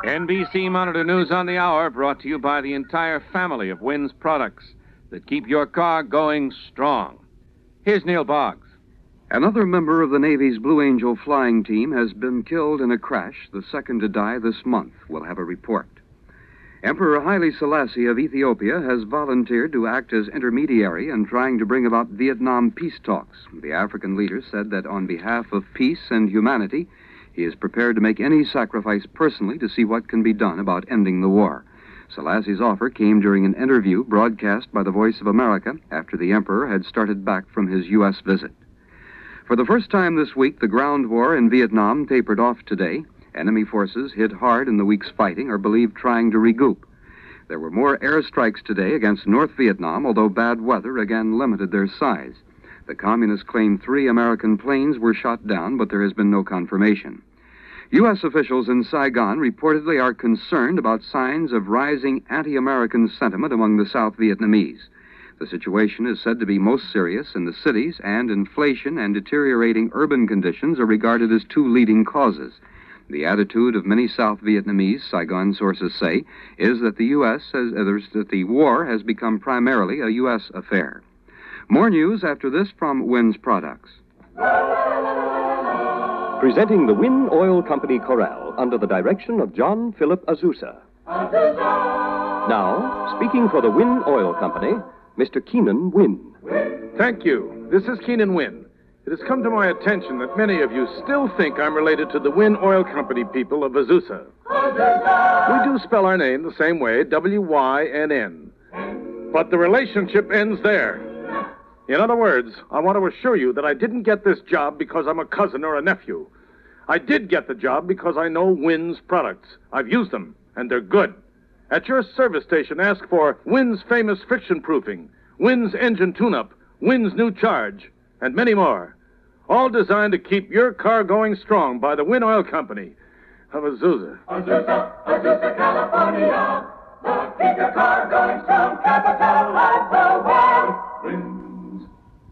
NBC Monitor News on the Hour, brought to you by the entire family of Wynn's products that keep your car going strong. Here's Neil Boggs. Another member of the Navy's Blue Angel flying team has been killed in a crash, the second to die this month. We'll have a report. Emperor Haile Selassie of Ethiopia has volunteered to act as intermediary in trying to bring about Vietnam peace talks. The African leader said that on behalf of peace and humanity, he is prepared to make any sacrifice personally to see what can be done about ending the war. Selassie's offer came during an interview broadcast by the Voice of America after the emperor had started back from his U.S. visit. For the first time this week, the ground war in Vietnam tapered off today. Enemy forces hit hard in the week's fighting are believed trying to regroup. There were more airstrikes today against North Vietnam, although bad weather again limited their size. The communists claim 3 American planes were shot down, but there has been no confirmation. U.S. officials in Saigon reportedly are concerned about signs of rising anti-American sentiment among the South Vietnamese. The situation is said to be most serious in the cities, and inflation and deteriorating urban conditions are regarded as 2 leading causes. The attitude of many South Vietnamese, Saigon sources say, is that the that the war has become primarily a U.S. affair. More news after this from Wynn's Products. Presenting the Wynn Oil Company Chorale under the direction of John Philip Azusa. Now, speaking for the Wynn Oil Company, Mr. Keenan Wynn. Thank you. This is Keenan Wynn. It has come to my attention that many of you still think I'm related to the Wynn Oil Company people of Azusa. We do spell our name the same way, W-Y-N-N. But the relationship ends there. In other words, I want to assure you that I didn't get this job because I'm a cousin or a nephew. I did get the job because I know Wynn's products. I've used them, and they're good. At your service station, ask for Wynn's famous friction proofing, Wynn's engine tune-up, Wynn's new charge, and many more. All designed to keep your car going strong by the Wynn Oil Company of Azusa. Azusa, Azusa, California. The keep your car going strong capital of the world. Wynn's.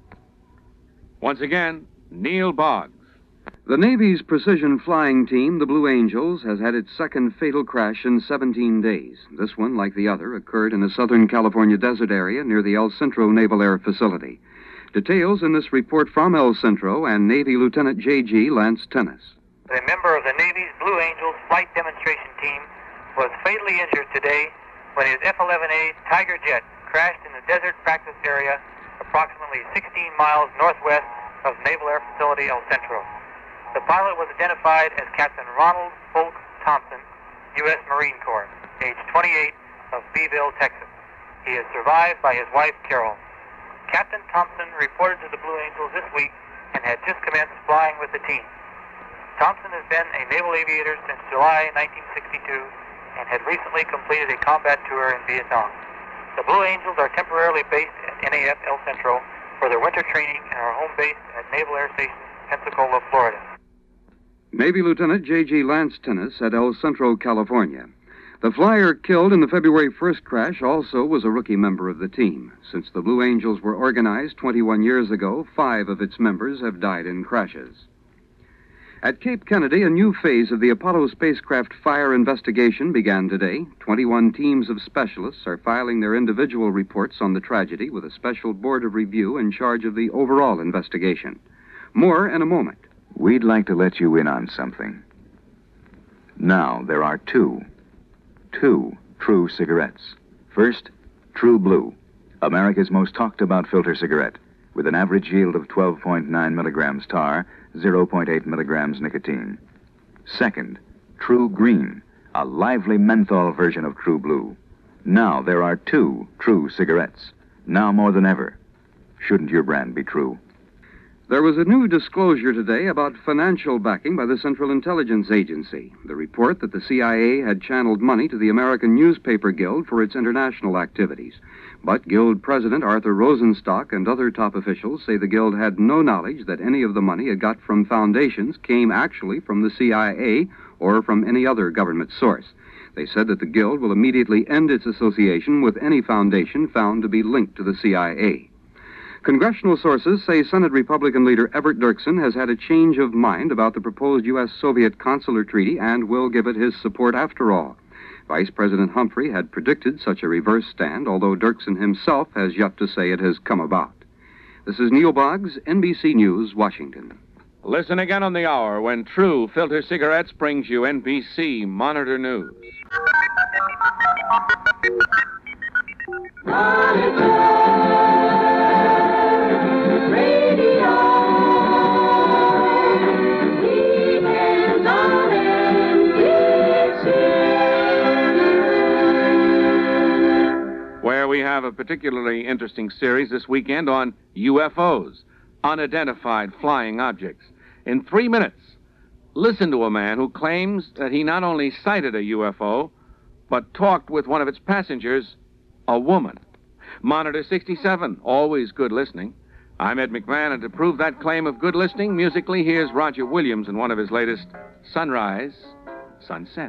Once again, Neil Boggs. The Navy's precision flying team, the Blue Angels, has had its second fatal crash in 17 days. This one, like the other, occurred in a Southern California desert area near the El Centro Naval Air Facility. Details in this report from El Centro and Navy Lieutenant J.G. Lance Tennis. A member of the Navy's Blue Angels flight demonstration team was fatally injured today when his F-11A Tiger jet crashed in the desert practice area approximately 16 miles northwest of Naval Air Facility El Centro. The pilot was identified as Captain Ronald Folk Thompson, U.S. Marine Corps, age 28, of Beeville, Texas. He is survived by his wife, Carol. Captain Thompson reported to the Blue Angels this week and had just commenced flying with the team. Thompson has been a naval aviator since July 1962 and had recently completed a combat tour in Vietnam. The Blue Angels are temporarily based at NAF El Centro for their winter training and are home based at Naval Air Station, Pensacola, Florida. Navy Lieutenant J.G. Lance Tennis at El Centro, California. The flyer killed in the February 1st crash also was a rookie member of the team. Since the Blue Angels were organized 21 years ago, 5 of its members have died in crashes. At Cape Kennedy, a new phase of the Apollo spacecraft fire investigation began today. 21 teams of specialists are filing their individual reports on the tragedy with a special board of review in charge of the overall investigation. More in a moment. We'd like to let you in on something. Now, there are two True cigarettes. First, True Blue, America's most talked about filter cigarette, with an average yield of 12.9 milligrams tar, 0.8 milligrams nicotine. Second, True Green, a lively menthol version of True Blue. Now there are 2 True cigarettes. Now more than ever. Shouldn't your brand be true? There was a new disclosure today about financial backing by the Central Intelligence Agency. The report that the CIA had channeled money to the American Newspaper Guild for its international activities. But Guild President Arthur Rosenstock and other top officials say the Guild had no knowledge that any of the money it got from foundations came actually from the CIA or from any other government source. They said that the Guild will immediately end its association with any foundation found to be linked to the CIA. Congressional sources say Senate Republican leader Everett Dirksen has had a change of mind about the proposed U.S.-Soviet consular treaty and will give it his support after all. Vice President Humphrey had predicted such a reverse stand, although Dirksen himself has yet to say it has come about. This is Neil Boggs, NBC News, Washington. Listen again on the hour when True Filter Cigarettes brings you NBC Monitor News. Where we have a particularly interesting series this weekend on UFOs, unidentified flying objects. In 3 minutes, listen to a man who claims that he not only sighted a UFO, but talked with one of its passengers, a woman. Monitor 67, always good listening. I'm Ed McMahon, and to prove that claim of good listening, musically, here's Roger Williams in one of his latest Sunrise, Sunset.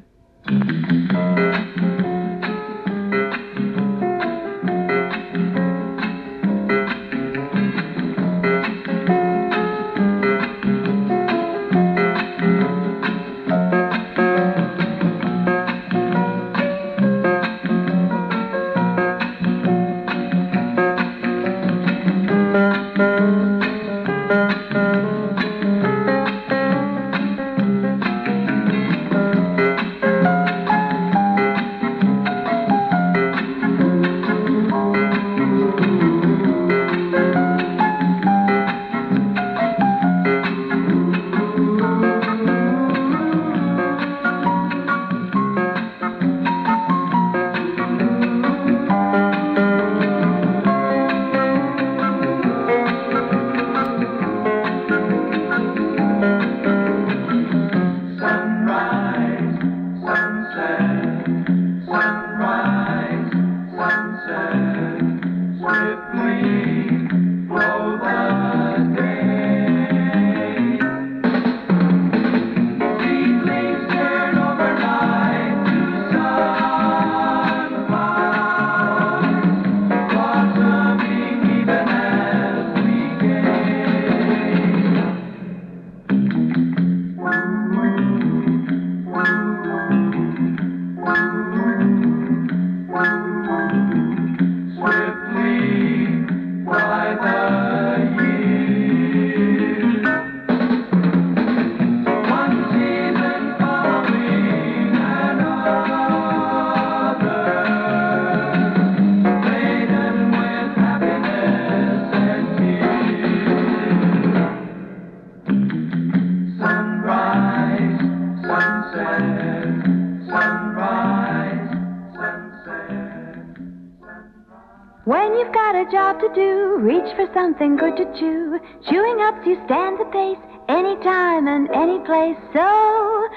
When you've got a job to do, reach for something good to chew. Chewing helps you stand the pace, anytime and any place. So,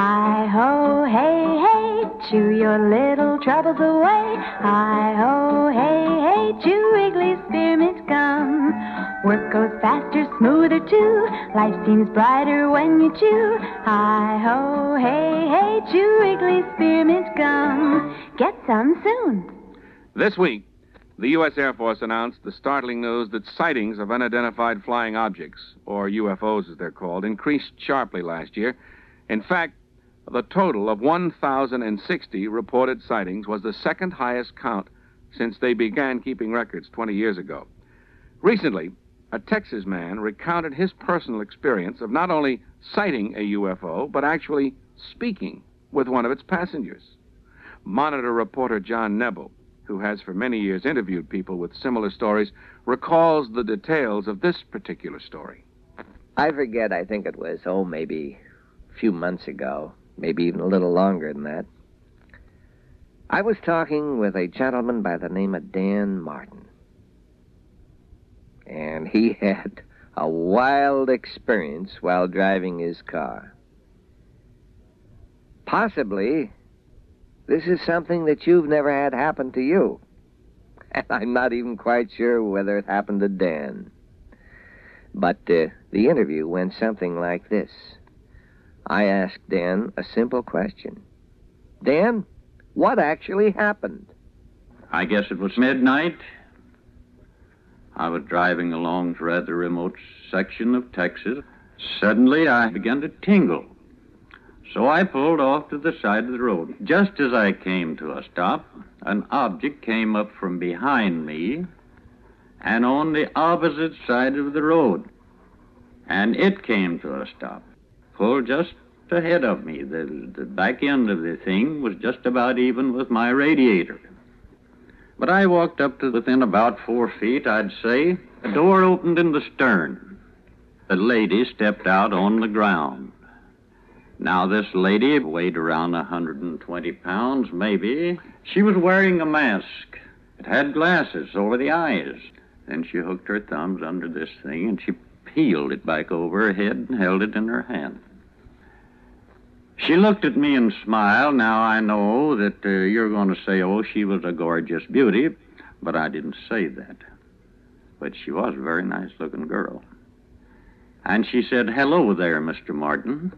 hi-ho, hey, hey, chew your little troubles away. Hi-ho, hey, hey, chew Wrigley's Spearmint Gum. Work goes faster, smoother too. Life seems brighter when you chew. Hi-ho, hey, hey, chew Wrigley's Spearmint Gum. Get some soon. This week, the U.S. Air Force announced the startling news that sightings of unidentified flying objects, or UFOs as they're called, increased sharply last year. In fact, the total of 1,060 reported sightings was the second highest count since they began keeping records 20 years ago. Recently, a Texas man recounted his personal experience of not only sighting a UFO, but actually speaking with one of its passengers. Monitor reporter John Nebel, who has for many years interviewed people with similar stories, recalls the details of this particular story. I forget, I think it was, maybe a few months ago, maybe even a little longer than that. I was talking with a gentleman by the name of Dan Martin. And he had a wild experience while driving his car. Possibly, this is something that you've never had happen to you. And I'm not even quite sure whether it happened to Dan. But the interview went something like this. I asked Dan a simple question. Dan, what actually happened? I guess it was midnight. I was driving along through a rather remote section of Texas. Suddenly, I began to tingle. So I pulled off to the side of the road. Just as I came to a stop, an object came up from behind me and on the opposite side of the road. And it came to a stop, pulled just ahead of me. The back end of the thing was just about even with my radiator. But I walked up to within about 4 feet, I'd say. The door opened in the stern. A lady stepped out on the ground. Now, this lady weighed around 120 pounds, maybe. She was wearing a mask. It had glasses over the eyes. Then she hooked her thumbs under this thing, and she peeled it back over her head and held it in her hand. She looked at me and smiled. Now, I know that you're going to say, oh, she was a gorgeous beauty, but I didn't say that. But she was a very nice-looking girl. And she said, hello there, Mr. Martin.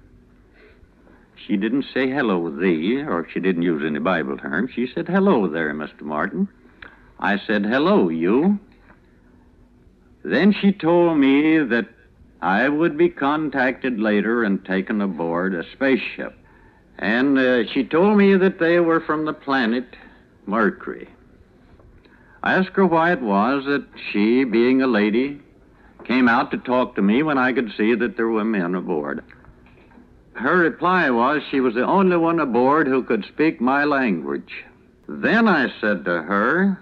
She didn't say hello thee, or she didn't use any Bible terms. She said, hello there, Mr. Martin. I said, hello, you. Then she told me that I would be contacted later and taken aboard a spaceship. And she told me that they were from the planet Mercury. I asked her why it was that she, being a lady, came out to talk to me when I could see that there were men aboard. Her reply was she was the only one aboard who could speak my language. Then I said to her,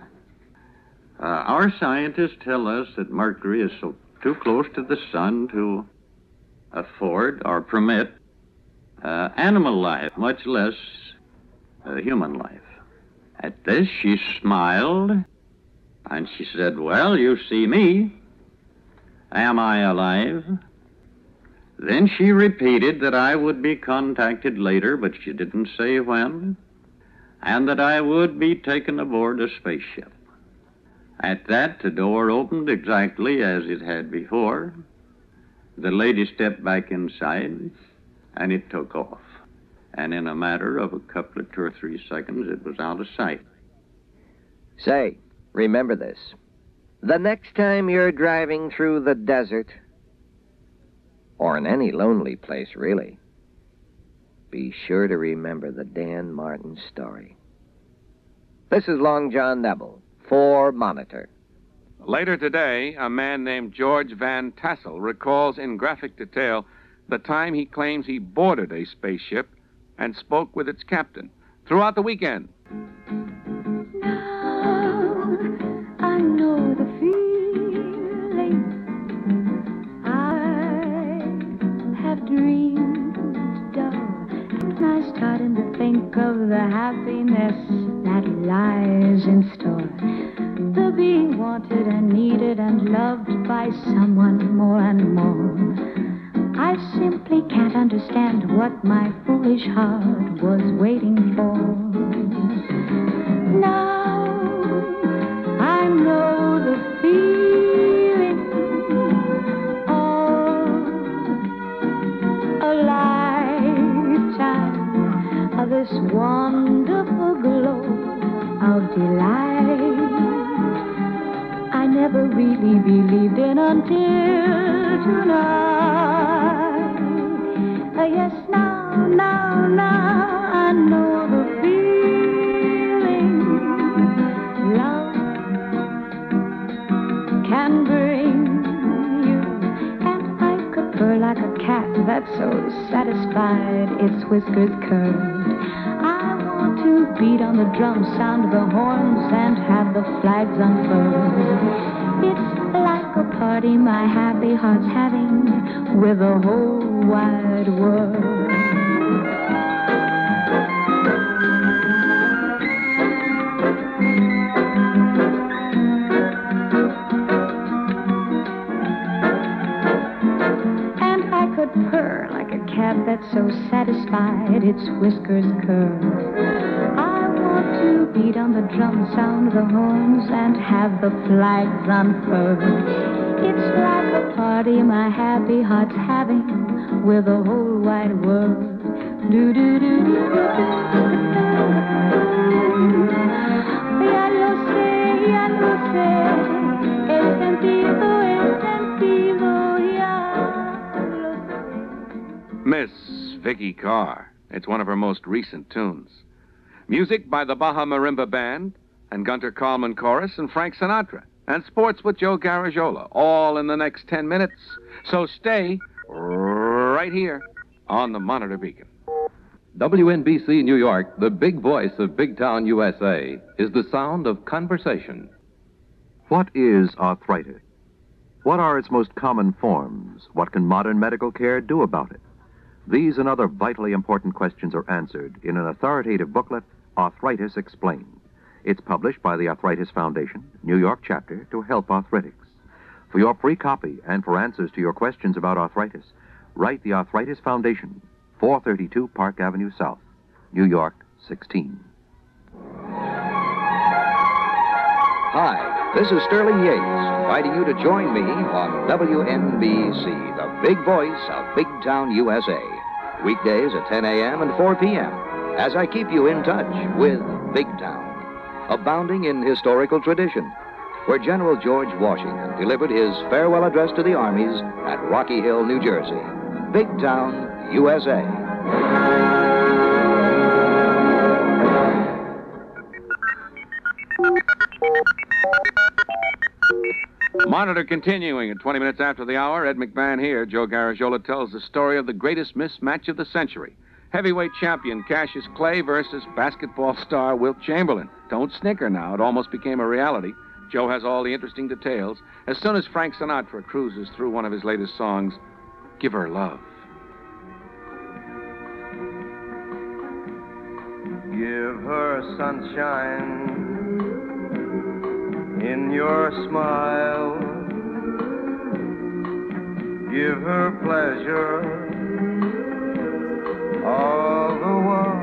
our scientists tell us that Mercury is too close to the sun to afford or permit animal life, much less human life. At this, she smiled, and she said, well, you see me. Am I alive? Then she repeated that I would be contacted later, but she didn't say when, and that I would be taken aboard a spaceship. At that, the door opened exactly as it had before. The lady stepped back inside, and it took off. And in a matter of a couple of 2 or 3 seconds, it was out of sight. Say, remember this. The next time you're driving through the desert, or in any lonely place, really, be sure to remember the Dan Martin story. This is Long John Nebel for Monitor. Later today, a man named George Van Tassel recalls in graphic detail the time he claims he boarded a spaceship and spoke with its captain. Throughout the weekend. Now I know the feeling I have dreamed of, and I'm starting to think of the happiness that lies in store. The being wanted and needed and loved by someone more and more. I simply can't understand what my foolish heart was waiting for. Now I know the feeling of a lifetime of this wonderful glow of delight I never really believed in until tonight. Yes, now I know the feeling love can bring you. And I could purr like a cat that's so satisfied its whiskers curved. I want to beat on the drum, sound the horns, and have the flags unfurled. It's like a party my happy heart's having with the whole wide world. And I could purr like a cat that's so satisfied its whiskers curve. I want to beat on the drum, sound the horns, and have the flags unfurled. It's like a party my happy heart's having with the whole wide world. Do do do do do do. Ya lo sé, he sentido. Mickey Carr. It's one of her most recent tunes. Music by the Baja Marimba Band and Gunter Kallman Chorus and Frank Sinatra. And sports with Joe Garagiola, all in the next 10 minutes. So stay right here on the Monitor Beacon. WNBC New York, the big voice of Big Town, USA, is the sound of conversation. What is arthritis? What are its most common forms? What can modern medical care do about it? These and other vitally important questions are answered in an authoritative booklet, Arthritis Explained. It's published by the Arthritis Foundation, New York chapter, to help arthritics. For your free copy and for answers to your questions about arthritis, write the Arthritis Foundation, 432 Park Avenue South, New York 16. Hi, this is Sterling Yates, inviting you to join me on WNBC, the big voice of Big Town, USA. Weekdays at 10 a.m. and 4 p.m. as I keep you in touch with Big Town, abounding in historical tradition, where General George Washington delivered his farewell address to the armies at Rocky Hill, New Jersey. Big Town, USA. Monitor continuing at 20 minutes after the hour. Ed McMahon here. Joe Garagiola tells the story of the greatest mismatch of the century. Heavyweight champion Cassius Clay versus basketball star Wilt Chamberlain. Don't snicker now. It almost became a reality. Joe has all the interesting details as soon as Frank Sinatra cruises through one of his latest songs, Give Her Love. Give her sunshine in your smile. Give her pleasure all the while.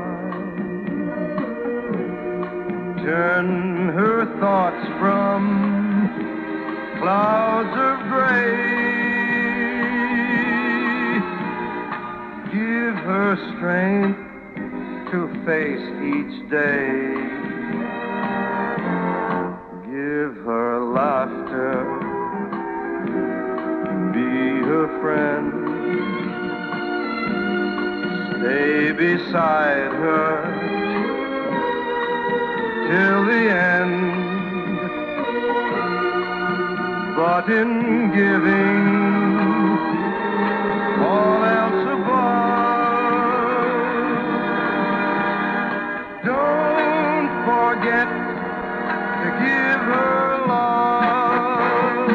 Turn her thoughts from clouds of gray. Give her strength to face each day. Give her laughter, be her friend. Stay beside her till the end. But in giving all else above, don't forget to give her love.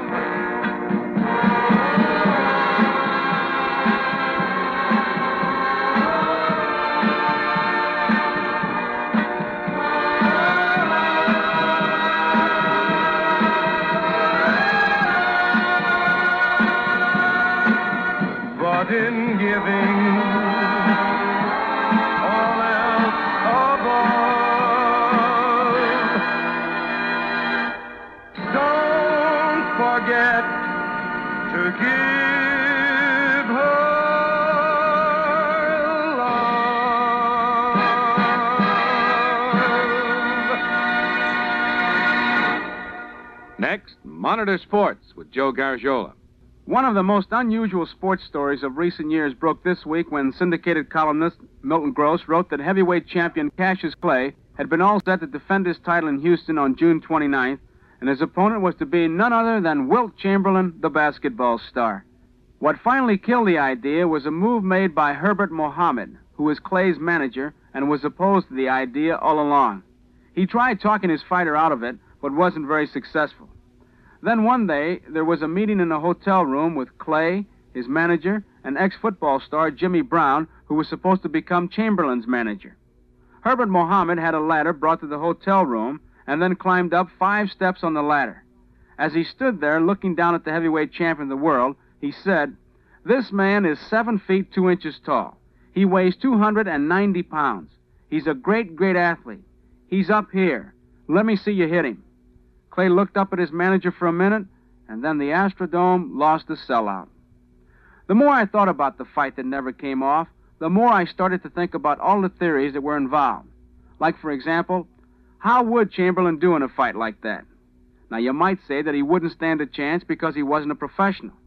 But in giving all else above, don't forget to give her love. Next, Monitor Sports with Joe Garagiola. One of the most unusual sports stories of recent years broke this week when syndicated columnist Milton Gross wrote that heavyweight champion Cassius Clay had been all set to defend his title in Houston on June 29th, and his opponent was to be none other than Wilt Chamberlain, the basketball star. What finally killed the idea was a move made by Herbert Mohammed, who was Clay's manager and was opposed to the idea all along. He tried talking his fighter out of it, but wasn't very successful. Then one day, there was a meeting in a hotel room with Clay, his manager, and ex-football star Jimmy Brown, who was supposed to become Chamberlain's manager. Herbert Mohammed had a ladder brought to the hotel room and then climbed up 5 steps on the ladder. As he stood there looking down at the heavyweight champion of the world, he said, "This man is 7 feet 2 inches tall. He weighs 290 pounds. He's a great, great athlete. He's up here. Let me see you hit him." Clay looked up at his manager for a minute, and then the Astrodome lost a sellout. The more I thought about the fight that never came off, the more I started to think about all the theories that were involved. Like, for example, how would Chamberlain do in a fight like that? Now, you might say that he wouldn't stand a chance because he wasn't a professional.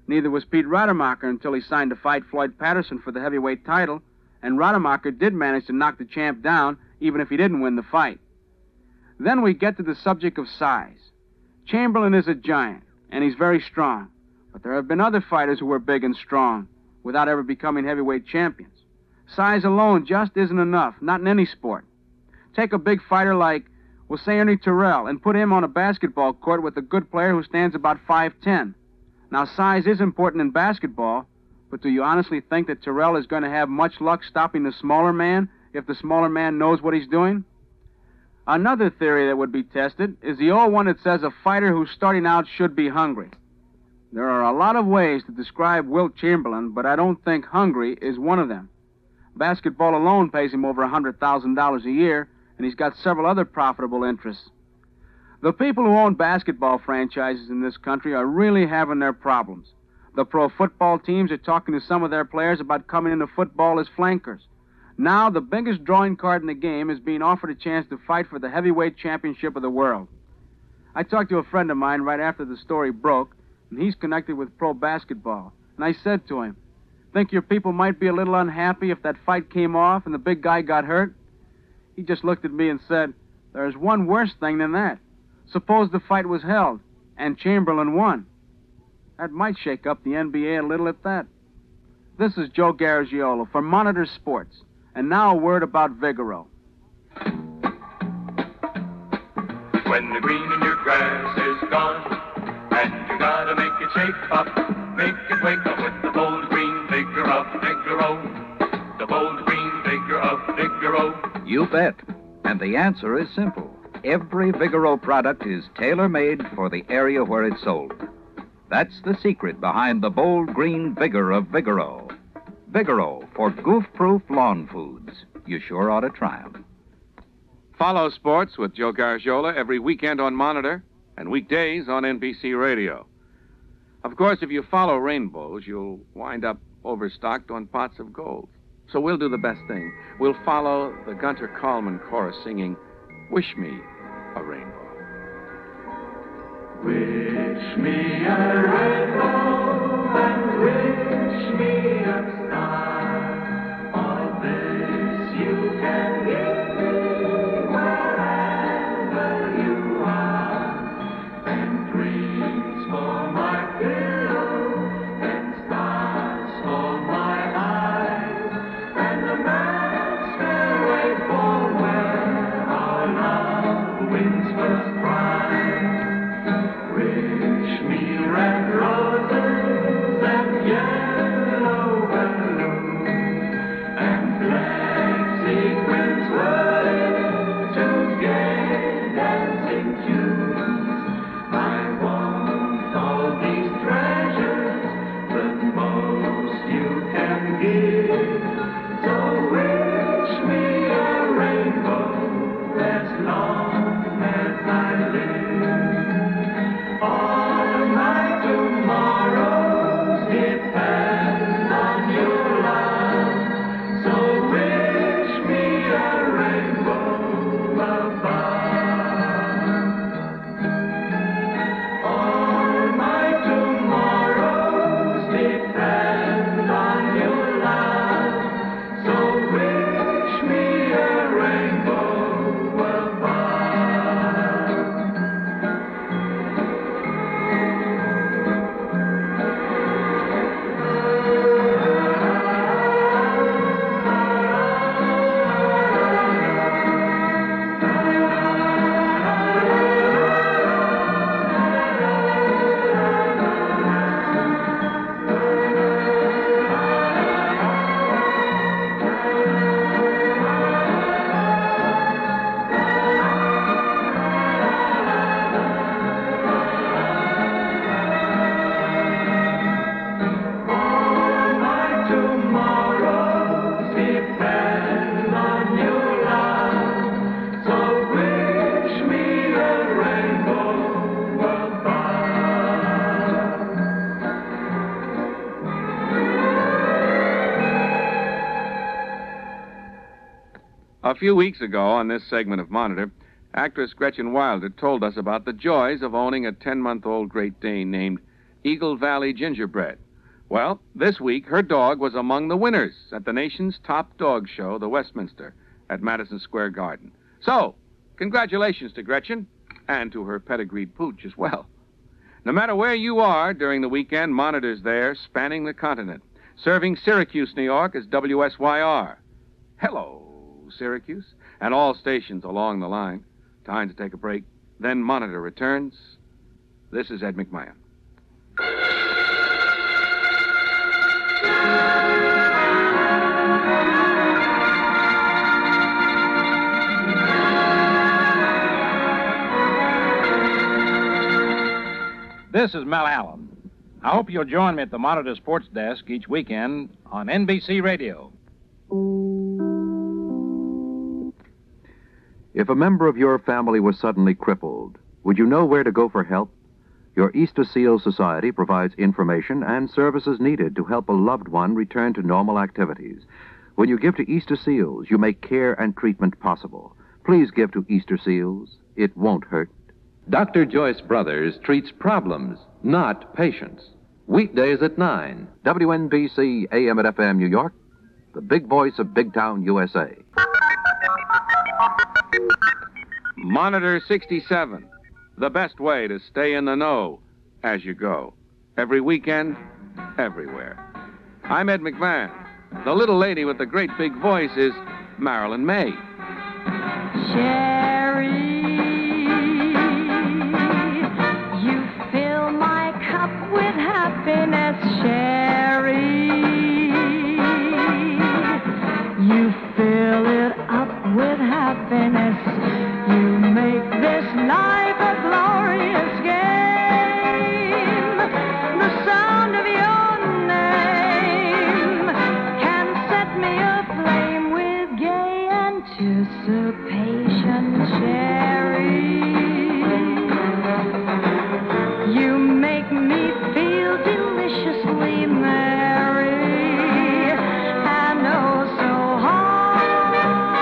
Neither was Pete Rademacher until he signed to fight Floyd Patterson for the heavyweight title, and Rademacher did manage to knock the champ down, even if he didn't win the fight. Then we get to the subject of size. Chamberlain is a giant, and he's very strong, but there have been other fighters who were big and strong without ever becoming heavyweight champions. Size alone just isn't enough, not in any sport. Take a big fighter like, we'll say Ernie Terrell, and put him on a basketball court with a good player who stands about 5'10". Now, size is important in basketball, but do you honestly think that Terrell is going to have much luck stopping the smaller man if the smaller man knows what he's doing? Another theory that would be tested is the old one that says a fighter who's starting out should be hungry. There are a lot of ways to describe Wilt Chamberlain, but I don't think hungry is one of them. Basketball alone pays him over $100,000 a year, and he's got several other profitable interests. The people who own basketball franchises in this country are really having their problems. The pro football teams are talking to some of their players about coming into football as flankers. Now, the biggest drawing card in the game is being offered a chance to fight for the heavyweight championship of the world. I talked to a friend of mine right after the story broke, and he's connected with pro basketball. And I said to him, think your people might be a little unhappy if that fight came off and the big guy got hurt? He just looked at me and said, there's one worse thing than that. Suppose the fight was held, and Chamberlain won. That might shake up the NBA a little at that. This is Joe Garagiola for Monitor Sports. And now a word about Vigoro. When the green in your grass is gone, and you gotta make it shape up, make it wake up with the bold green vigor of Vigoro. The bold green vigor of Vigoro. You bet. And the answer is simple. Every Vigoro product is tailor-made for the area where it's sold. That's the secret behind the bold green vigor of Vigoro. Vigoro for goof-proof lawn foods. You sure ought to try 'em. Follow sports with Joe Garagiola every weekend on Monitor and weekdays on NBC Radio. Of course, if you follow rainbows, you'll wind up overstocked on pots of gold. So we'll do the best thing. We'll follow the Gunter Kallman chorus singing, Wish Me a Rainbow. Wish me a rainbow and wish me a star. All this you can give me wherever you are. And dreams for my pillow and stars for my eyes. And a man's fairway for where our love wins first prize. Wish me red roses and yellow balloons and black sequins whirling to gay dancing tunes. I want all these treasures, but most you can give. So wish me a rainbow as long as I live. All my tomorrows depend on your love, so wish me a rainbow above. All my tomorrows depend on your love, so wish me a rainbow above. A few weeks ago on this segment of Monitor, actress Gretchen Wilder told us about the joys of owning a 10-month-old Great Dane named Eagle Valley Gingerbread. Well, this week, her dog was among the winners at the nation's top dog show, the Westminster, at Madison Square Garden. So, congratulations to Gretchen, and to her pedigreed pooch as well. No matter where you are during the weekend, monitors there spanning the continent. Serving Syracuse, New York is WSYR. Hello, Syracuse. And all stations along the line. Time to take a break. Then Monitor returns. This is Ed McMahon. This is Mel Allen. I hope you'll join me at the Monitor Sports Desk each weekend on NBC Radio. If a member of your family was suddenly crippled, would you know where to go for help? Your Easter Seal Society provides information and services needed to help a loved one return to normal activities. When you give to Easter Seals, you make care and treatment possible. Please give to Easter Seals. It won't hurt. Dr. Joyce Brothers treats problems, not patients. Weekdays at 9. WNBC AM and FM New York, the big voice of Big Town, USA. Monitor 67, the best way to stay in the know as you go. Every weekend, everywhere. I'm Ed McMahon. The little lady with the great big voice is Marilyn May. Sherry, you fill my cup with happiness, Sherry. You fill it up with happiness. You make this life a glorious game. The sound of your name can set me aflame with gay anticipation, Sherry. You make me feel deliciously merry and oh so high.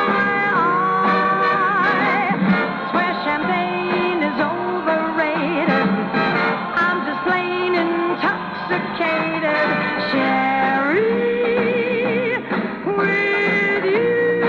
Swear champagne is overrated. I'm just plain intoxicated, Sherry, with you,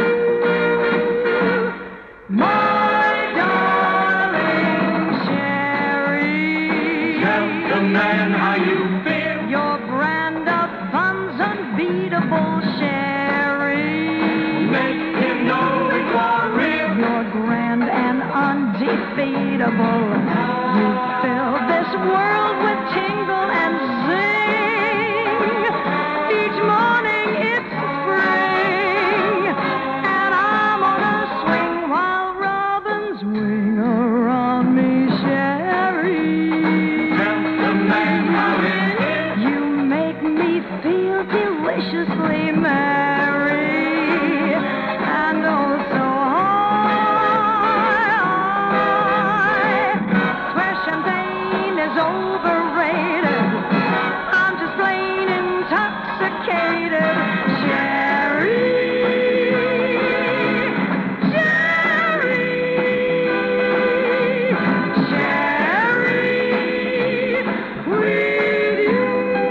my darling Sherry. Tell the man how you feel. Your brand of fun's unbeatable, Sherry. Make him know it's for real. You're grand and undefeatable. You fill this world with tingle and zing. Each morning it's spring, and I'm on a swing while robins wing around me, Sherry. Tell the man how it is. You make me feel deliciously merry and oh so high. Swear champagne is overrated. I'm just plain intoxicated, Sherry. Sherry, with you.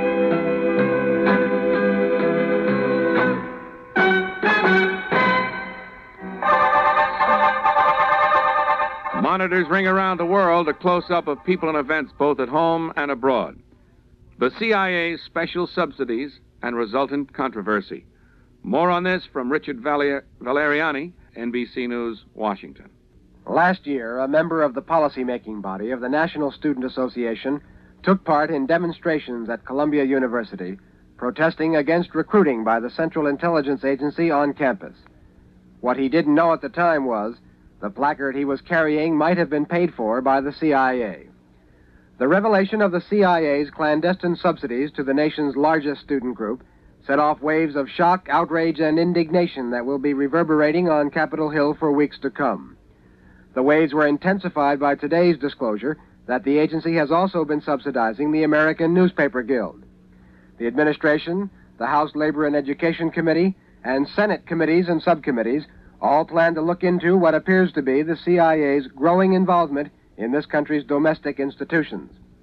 Monitors ring around the world a close-up of people and events both at home and abroad. The CIA's special subsidies and resultant controversy. More on this from Richard Valeriani, NBC News, Washington. Last year, a member of the policy-making body of the National Student Association took part in demonstrations at Columbia University, protesting against recruiting by the Central Intelligence Agency on campus. What he didn't know at the time was the placard he was carrying might have been paid for by the CIA. The revelation of the CIA's clandestine subsidies to the nation's largest student group set off waves of shock, outrage, and indignation that will be reverberating on Capitol Hill for weeks to come. The waves were intensified by today's disclosure that the agency has also been subsidizing the American Newspaper Guild. The administration, the House Labor and Education Committee, and Senate committees and subcommittees all plan to look into what appears to be the CIA's growing involvement in this country's domestic institutions.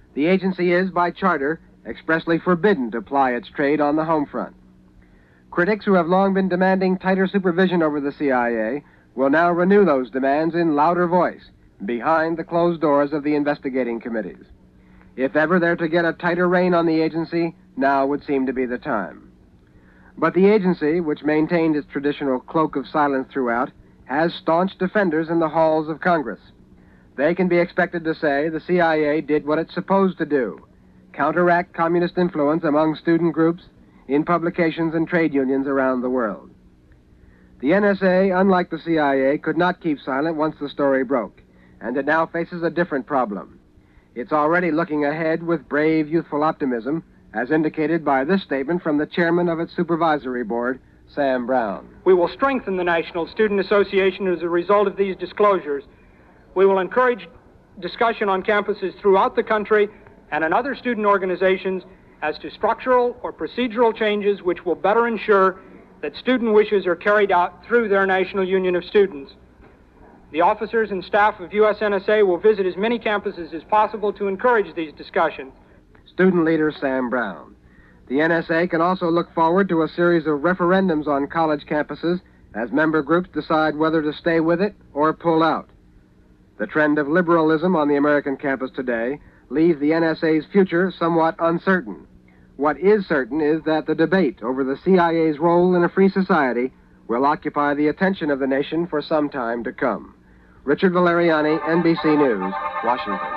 The agency is, by charter, expressly forbidden to ply its trade on the home front. Critics who have long been demanding tighter supervision over the CIA will now renew those demands in louder voice, behind the closed doors of the investigating committees. If ever they're to get a tighter rein on the agency, now would seem to be the time. But the agency, which maintained its traditional cloak of silence throughout, has staunch defenders in the halls of Congress. They can be expected to say the CIA did what it's supposed to do: counteract communist influence among student groups, in publications and trade unions around the world. The NSA, unlike the CIA, could not keep silent once the story broke, and it now faces a different problem. It's already looking ahead with brave, youthful optimism, as indicated by this statement from the chairman of its supervisory board, Sam Brown. We will strengthen the National Student Association as a result of these disclosures. We will encourage discussion on campuses throughout the country and in other student organizations as to structural or procedural changes which will better ensure that student wishes are carried out through their National Union of Students. The officers and staff of USNSA will visit as many campuses as possible to encourage these discussions. Student leader Sam Brown. The NSA can also look forward to a series of referendums on college campuses as member groups decide whether to stay with it or pull out. The trend of liberalism on the American campus today leaves the NSA's future somewhat uncertain. What is certain is that the debate over the CIA's role in a free society will occupy the attention of the nation for some time to come. Richard Valeriani, NBC News, Washington.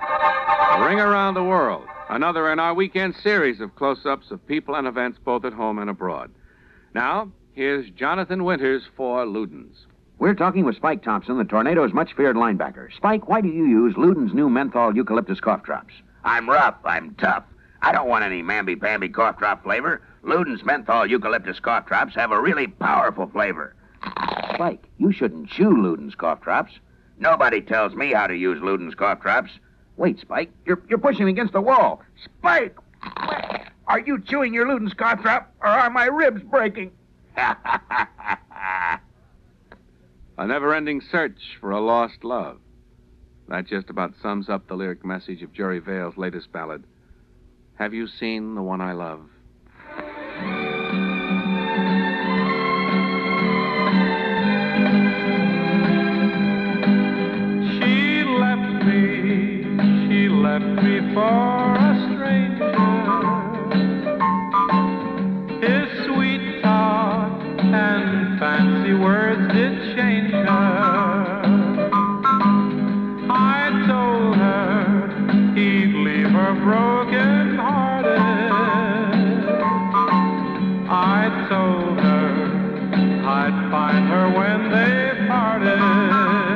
Ring Around the World, another in our weekend series of close-ups of people and events both at home and abroad. Now, here's Jonathan Winters for Luden's. We're talking with Spike Thompson, the Tornado's much-feared linebacker. Spike, why do you use Luden's new menthol eucalyptus cough drops? I'm rough. I'm tough. I don't want any mamby-pamby cough drop flavor. Luden's menthol eucalyptus cough drops have a really powerful flavor. Spike, you shouldn't chew Luden's cough drops. Nobody tells me how to use Luden's cough drops. Wait, Spike, you're pushing me against the wall. Spike! Are you chewing your Luden's cough drop, or are my ribs breaking? A never-ending search for a lost love. That just about sums up the lyric message of Jerry Vale's latest ballad, Have You Seen the One I Love? She left me for a stranger. His sweet talk and fancy words did change her. I told her he'd leave her broken hearted. I told her I'd find her when they parted.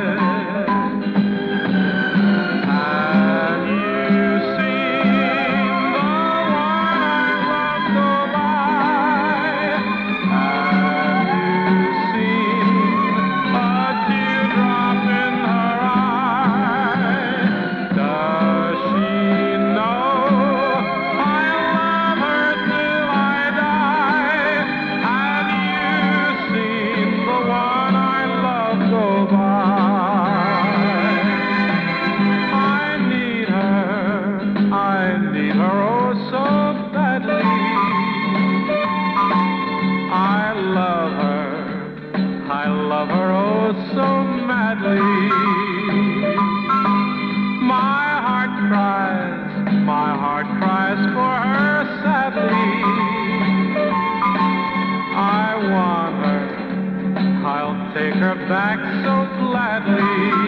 Back so gladly.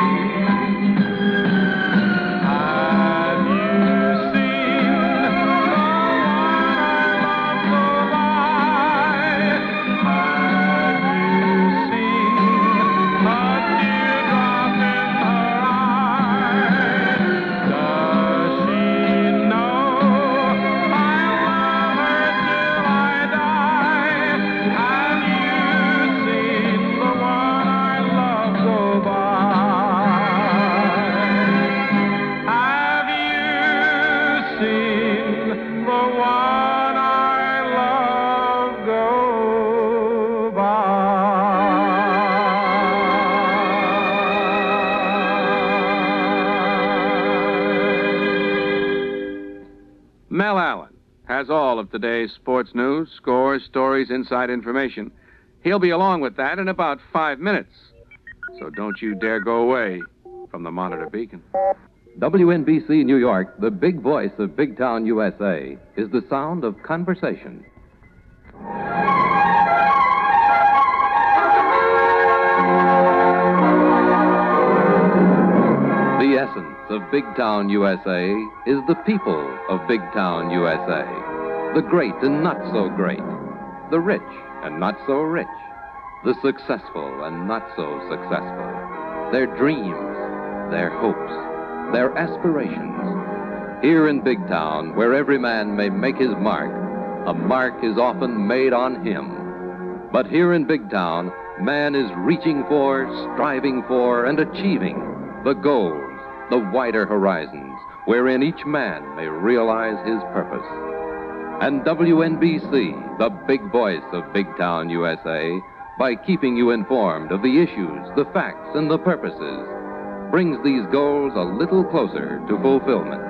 Have you seen the one I love go by? Have you seen a teardrop in her eye? Does she know I love her till I die? Have you seen the one I love go by? Mel Allen has all of today's sports news, scores, stories, inside information. He'll be along with that in about 5 minutes. So don't you dare go away from the Monitor Beacon. WNBC New York, the big voice of Big Town, USA, is the sound of conversation. The essence of Big Town, USA is the people of Big Town, USA. The great and not so great. The rich and not so rich. The successful and not so successful. Their dreams, their hopes, their aspirations. Here in Big Town, where every man may make his mark, a mark is often made on him. But here in Big Town, man is reaching for, striving for, and achieving the goals, the wider horizons, wherein each man may realize his purpose. And WNBC, the big voice of Big Town, USA, by keeping you informed of the issues, the facts, and the purposes, brings these goals a little closer to fulfillment.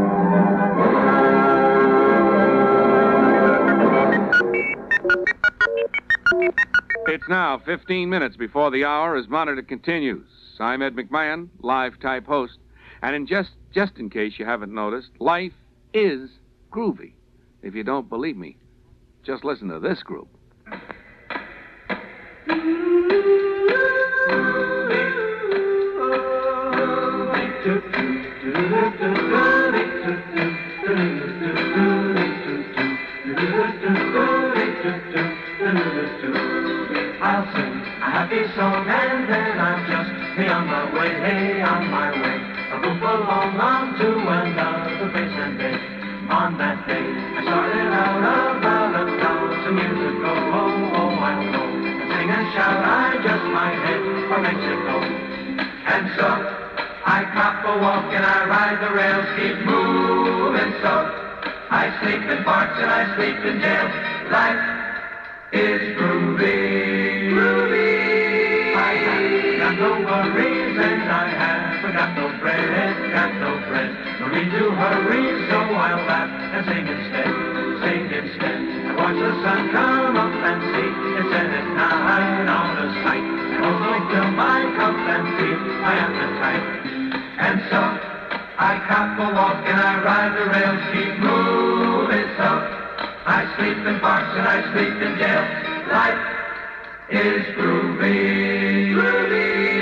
It's now 15 minutes before the hour as Monitor continues. I'm Ed McMahon, live type host. And just in case you haven't noticed, life is groovy. If you don't believe me, just listen to this group. I'll sing a happy song and then I'll just be on my way, hey, on my way. A boop along on to another place and day. On that day, I started out about 1,000 years ago. Oh, I'll go and sing and shout, I just might head for Mexico. And so, I cop a walk and I ride the rails, keep moving so. I sleep in parks and I sleep in jail. Life is groovy, groovy. I have got no worries and I haven't got no bread, No need to hurry, so I'll laugh and sing instead, I watch the sun come up and see it's set at night on a sight. And also fill my cup and feed my appetite. And so I cop a walk and I ride the rails, keep moving so. I sleep in parks and I sleep in jail. Life is groovy, groovy.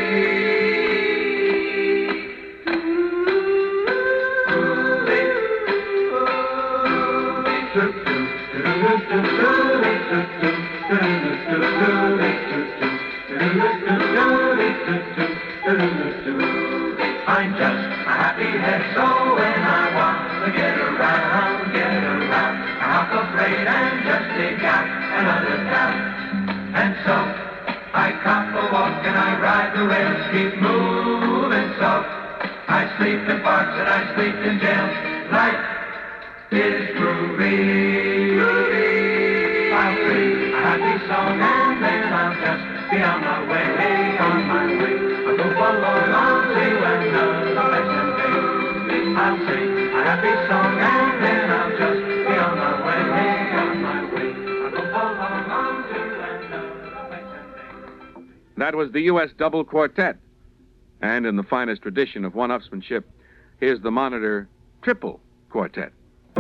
I'm just a happy head, so when I want to get around, I hop a freight and just dig out another town. And so I cop a walk and I ride the rails, keep moving so. I sleep in parks and I sleep in jail. Life is groovy, groovy. I'll sing a happy song and then I'll just be on my way, on my way. I'll go along on to another pleasant day. I'll sing a happy song and then I'll just be on my way, on my way. I'll go along on to another pleasant day. That was the U.S. Double Quartet. And in the finest tradition of one-upsmanship, here's the Monitor Triple Quartet.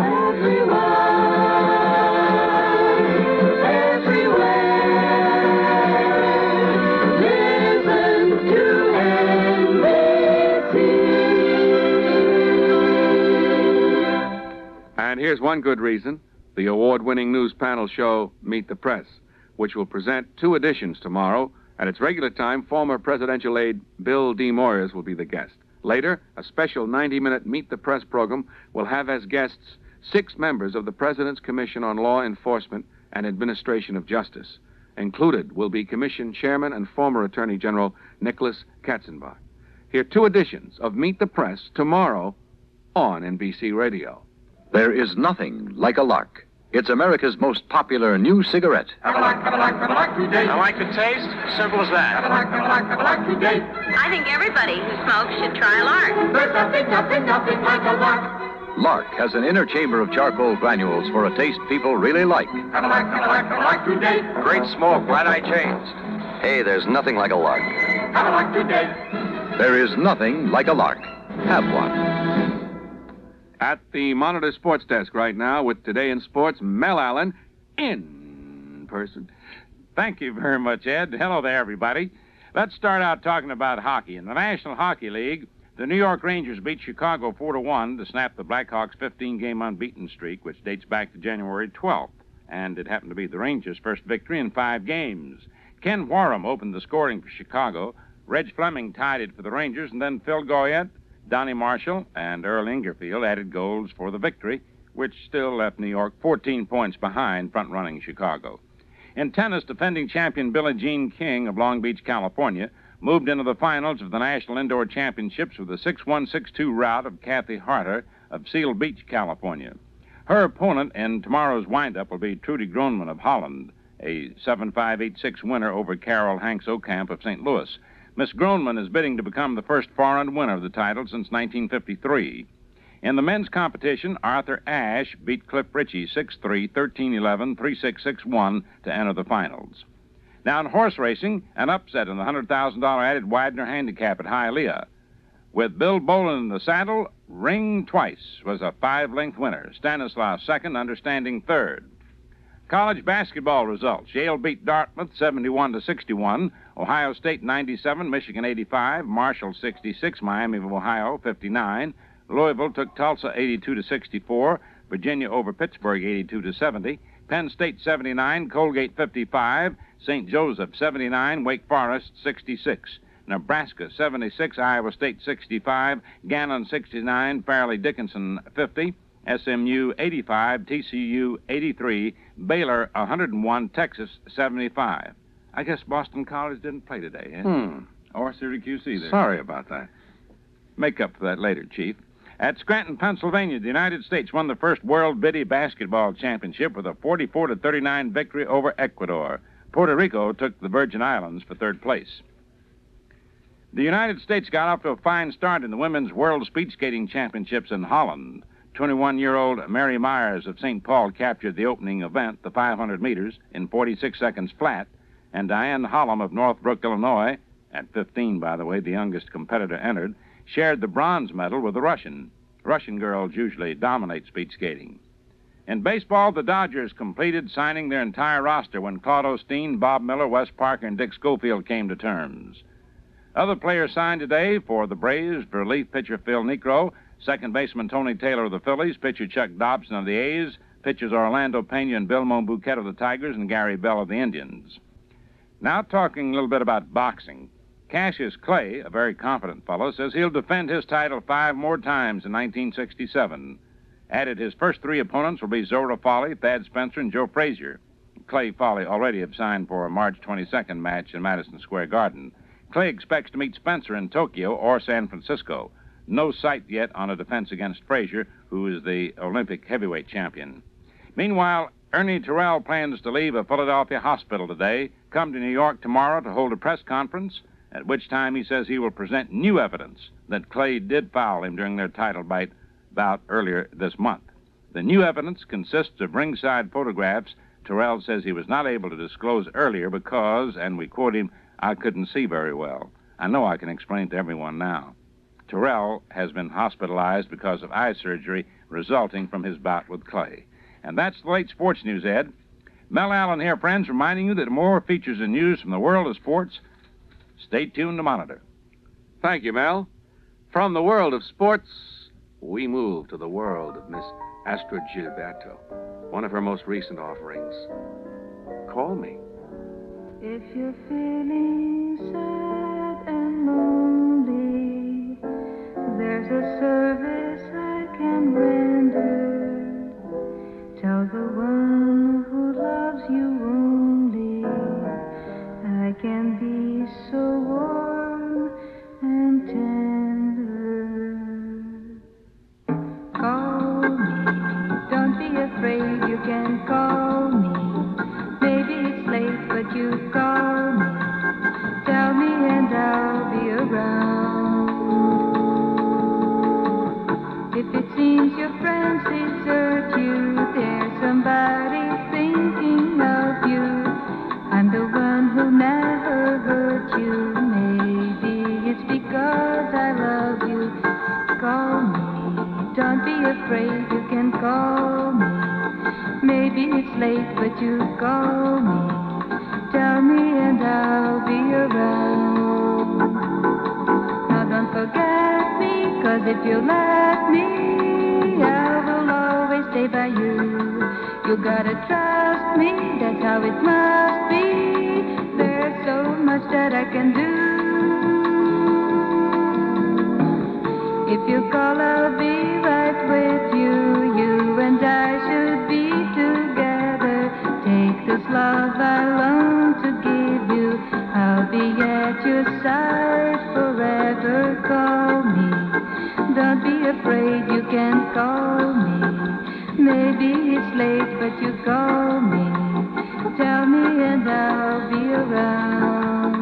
And here's one good reason, the award-winning news panel show, Meet the Press, which will present 2 editions tomorrow. At its regular time, former presidential aide Bill D. Moyers will be the guest. Later, a special 90-minute Meet the Press program will have as guests 6 members of the President's Commission on Law Enforcement and Administration of Justice. Included will be Commission Chairman and former Attorney General Nicholas Katzenbach. Hear 2 editions of Meet the Press tomorrow on NBC Radio. There is nothing like a lark. It's America's most popular new cigarette. Have a lark today. I like the taste. Simple as that. Have a lark today. I think everybody who smokes should try a lark. There's nothing like a lark. Lark has an inner chamber of charcoal granules for a taste people really like. Cadillac today. Great smoke. Glad I changed. Hey, there's nothing like a Lark. Cadillac today. There is nothing like a Lark. Have one. At the Monitor Sports Desk right now with Today in Sports, Mel Allen in person. Thank you very much, Ed. Hello there, everybody. Let's start out talking about hockey. In the National Hockey League, the New York Rangers beat Chicago 4-1 to snap the Blackhawks' 15-game unbeaten streak, which dates back to January 12th. And it happened to be the Rangers' first victory in 5 games. Ken Warham opened the scoring for Chicago. Reg Fleming tied it for the Rangers, and then Phil Goyette, Donnie Marshall, and Earl Ingerfield added goals for the victory, which still left New York 14 points behind front-running Chicago. In tennis, defending champion Billie Jean King of Long Beach, California, moved into the finals of the National Indoor Championships with a 6-1, 6-2 rout of Kathy Harter of Seal Beach, California. Her opponent in tomorrow's windup will be Trudy Groenman of Holland, a 7-5, 8-6 winner over Carol Hanks Ocamp of St. Louis. Miss Groenman is bidding to become the first foreign winner of the title since 1953. In the men's competition, Arthur Ashe beat Cliff Ritchie 6-3, 13-11, 3-6, 6-1 to enter the finals. Now in horse racing, an upset in the $100,000 added Widener handicap at Hialeah. With Bill Bolin in the saddle, Ring Twice was a 5-length winner. Stanislaus second, Understanding third. College basketball results. Yale beat Dartmouth 71-61, Ohio State 97, Michigan 85, Marshall 66, Miami of Ohio 59, Louisville took Tulsa 82-64, Virginia over Pittsburgh 82-70, Penn State 79, Colgate 55, St. Joseph 79, Wake Forest 66, Nebraska 76, Iowa State 65, Gannon 69, Fairleigh Dickinson 50, SMU 85, TCU 83, Baylor 101, Texas 75. I guess Boston College didn't play today, eh? Or Syracuse either. Sorry about that. Make up for that later, Chief. At Scranton, Pennsylvania, the United States won the first World Biddy Basketball Championship with a 44-39 victory over Ecuador. Puerto Rico took the Virgin Islands for third place. The United States got off to a fine start in the Women's World Speed Skating Championships in Holland. 21-year-old Mary Myers of St. Paul captured the opening event, the 500 meters, in 46 seconds flat, and Diane Hollom of Northbrook, Illinois, at 15, by the way, the youngest competitor entered, shared the bronze medal with the Russian. Russian girls usually dominate speed skating. In baseball, the Dodgers completed signing their entire roster when Claude Osteen, Bob Miller, Wes Parker, and Dick Schofield came to terms. Other players signed today for the Braves, relief pitcher Phil Niekro, second baseman Tony Taylor of the Phillies, pitcher Chuck Dobson of the A's, pitchers Orlando Pena and Bill Monbouquet of the Tigers, and Gary Bell of the Indians. Now talking a little bit about boxing. Cassius Clay, a very confident fellow, says he'll defend his title 5 more times in 1967. Added his first 3 opponents will be Zora Foley, Thad Spencer, and Joe Frazier. Clay Foley already have signed for a March 22nd match in Madison Square Garden. Clay expects to meet Spencer in Tokyo or San Francisco. No sight yet on a defense against Frazier, who is the Olympic heavyweight champion. Meanwhile, Ernie Terrell plans to leave a Philadelphia hospital today, come to New York tomorrow to hold a press conference, at which time he says he will present new evidence that Clay did foul him during their title bout earlier this month. The new evidence consists of ringside photographs Terrell says he was not able to disclose earlier because, and we quote him, "I couldn't see very well. I know I can explain to everyone now." Terrell has been hospitalized because of eye surgery resulting from his bout with Clay. And that's the late sports news, Ed. Mel Allen here, friends, reminding you that more features and news from the world of sports. Stay tuned to Monitor. Thank you, Mel. From the world of sports, we move to the world of Miss Astrid Gilberto, one of her most recent offerings. Call Me. If you're feeling sad and lonely, there's a service I can render. Tell the one who loves you only, I can be so warm and tender. Call me, don't be afraid, you can call me. Maybe it's late, but you call me. Tell me late, but you call me. Tell me and I'll be around. Now don't forget me, 'cause if you let me, I will always stay by you. You gotta trust me, that's how it must be. There's so much that I can do. If you call, I'll be right with you. You and I should be together. Take this love I long to give you. I'll be at your side forever. Call me. Don't be afraid, you can call me. Maybe it's late, but you call me. Tell me and I'll be around.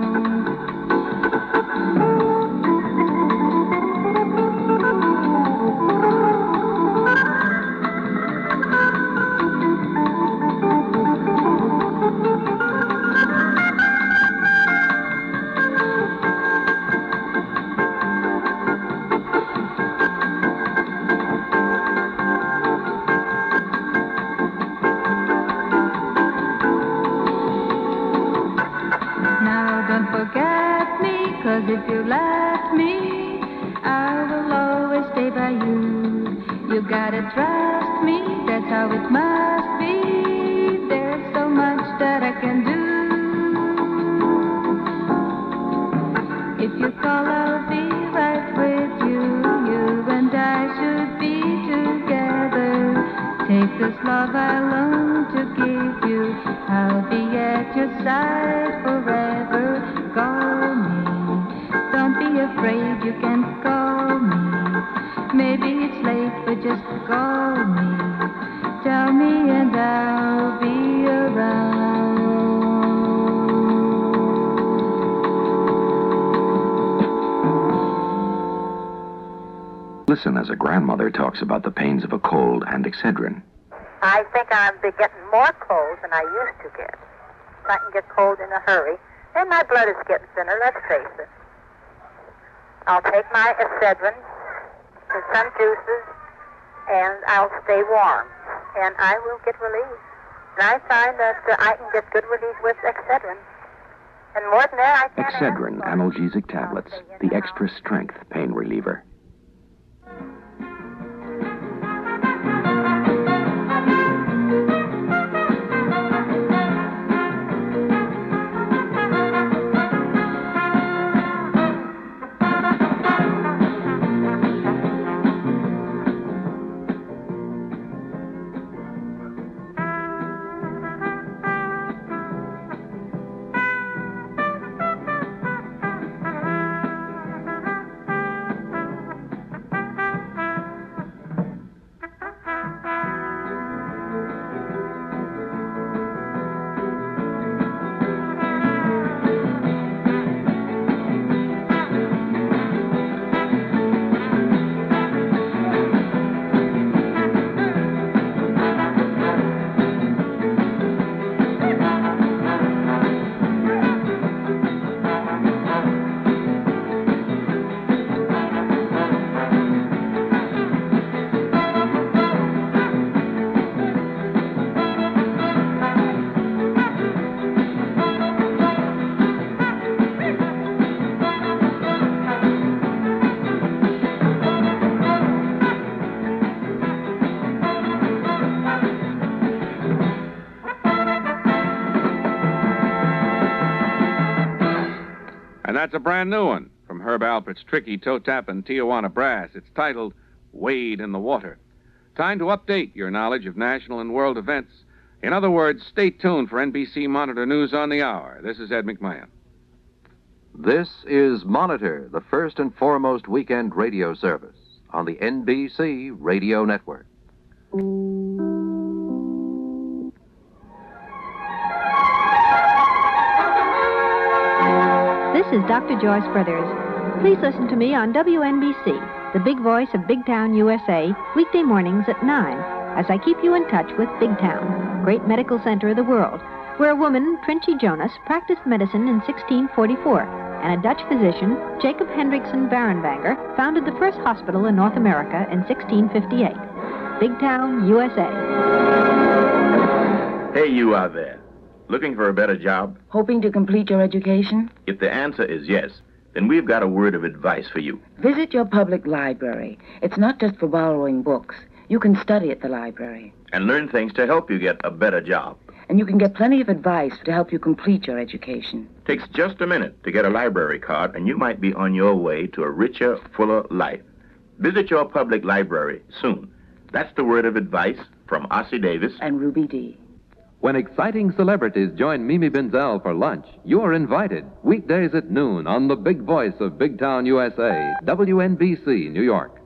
If you let me, I will always stay by you. You gotta trust me, that's how it must be. There's so much that I can do. If you call, I'll be right with you. You and I should be together. Take this love I long to give you. I'll be at your side forever. Call me. Don't be afraid, you can call me. Maybe it's late, but just call me. Tell me and I'll be around. Listen as a grandmother talks about the pains of a cold and Excedrin. I think I'm getting more cold than I used to get. I can get cold in a hurry. And my blood is getting thinner, let's face it. I'll take my Excedrin and some juices, and I'll stay warm, and I will get relief. And I find that I can get good relief with Excedrin. And more than that, I can't. Excedrin analgesic tablets, the extra strength pain reliever. That's a brand new one from Herb Alpert's Tricky Toe Tap and Tijuana Brass. It's titled Wade in the Water. Time to update your knowledge of national and world events. In other words, stay tuned for NBC Monitor News on the Hour. This is Ed McMahon. This is Monitor, the first and foremost weekend radio service on the NBC Radio Network. This is Dr. Joyce Brothers. Please listen to me on WNBC, the big voice of Big Town, USA, weekday mornings at 9, as I keep you in touch with Big Town, great medical center of the world, where a woman, Trinchie Jonas, practiced medicine in 1644, and a Dutch physician, Jacob Hendrickson Barenvanger, founded the first hospital in North America in 1658. Big Town, USA. Hey, you out there. Looking for a better job? Hoping to complete your education? If the answer is yes, then we've got a word of advice for you. Visit your public library. It's not just for borrowing books. You can study at the library. And learn things to help you get a better job. And you can get plenty of advice to help you complete your education. Takes just a minute to get a library card, and you might be on your way to a richer, fuller life. Visit your public library soon. That's the word of advice from Ossie Davis and Ruby Dee. When exciting celebrities join Mimi Benzel for lunch, you're invited. Weekdays at noon on the big voice of Big Town USA, WNBC, New York.